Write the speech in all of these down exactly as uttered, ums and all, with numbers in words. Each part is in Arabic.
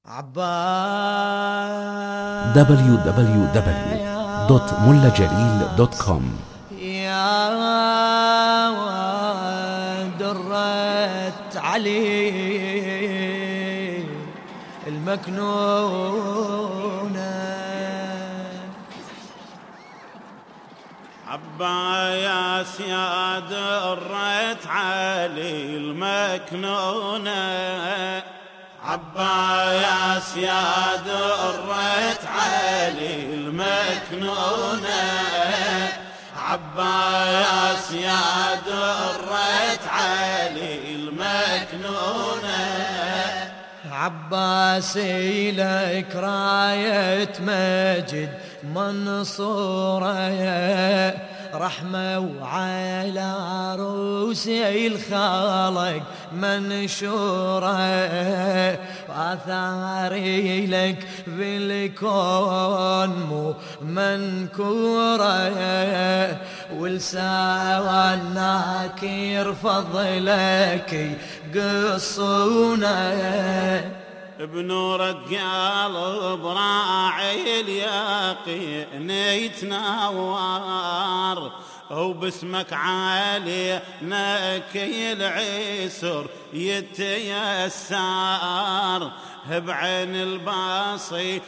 عباس دبليو دبليو دبليو دوت ملا جليل دوت كوم. يا درت علي المكنونة عباس يا درت علي المكنونة عباس يا درت علي المكنونة عباس يا درت علي المكنونة عباسي لك راية مجد منصورة رحمة وعلى عروسي الخالق منشورة وآثاري لك بالكون مو منكورة ولسوى الناكير فضلك قصونا بنورك قلب راعي اليقين يتنور وباسمك عالي نكي العسر يتيسر بعين البصير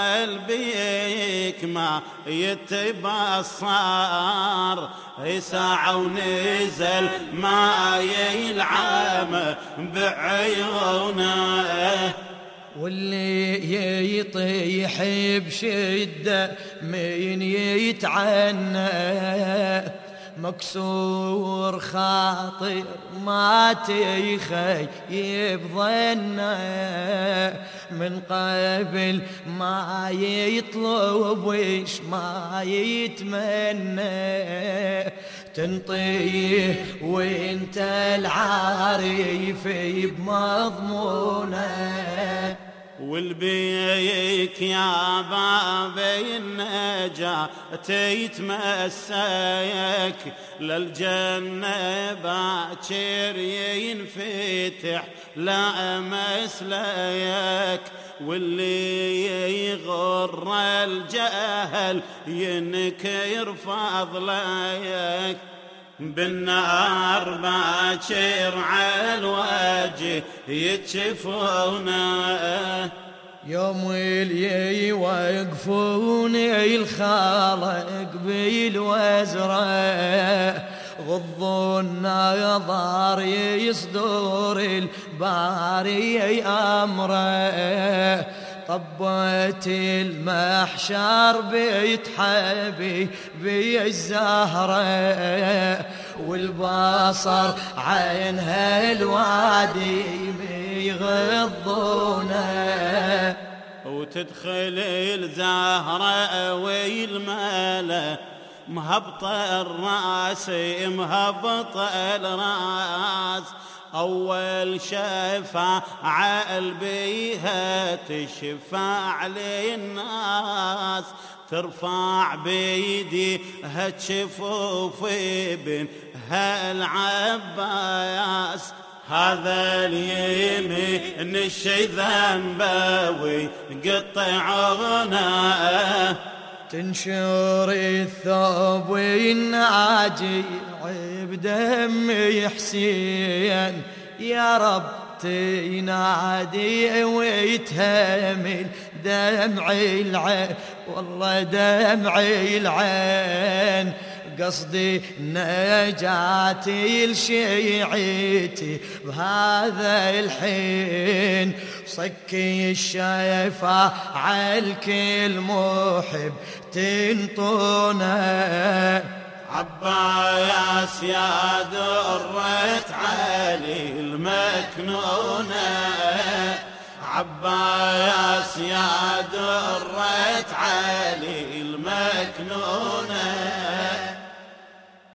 البيك ما يتبصر ساعة ونزل ما يلعم بعيونه واللي يطيح بشدة من يتعنى مكسور خاطر ما تخيب ظنه من قبل ما يطلب وش ما يتمنى تنطيه وانت العارف بمضمونه والبيك يا بابي النجاة يتمسك للجنة باكر ينفتح لا مسلك واللي يغر الجهل ينكر فضلك بالنار باكر على الوجه يتشفونه يوم اللي يوقفون الخالق بالوزرة غضوا النظر يصدر الباري أمره طبت المحشر بيت حبيبي الزهرة والبصر عينها الوادي يغضونه وتدخل الزهرة والملا مهبطة الراس مهبطة الراس أول شفاعة البيها تشفع للناس ترفع بيدي هتشفوف ابن هالعباس هذا اليمين الشيطان باوي قطعنا تنشر الثوب والناجي بدم حسين يا رب تنادي ويتهمل دمعي العين والله دمعي العين قصدي نجاتي لشيعتي بهذا الحين صكي الشفاعة عالكل محب تنطونه عباس يا درت علي المكنونة عباس يا درت علي المكنونة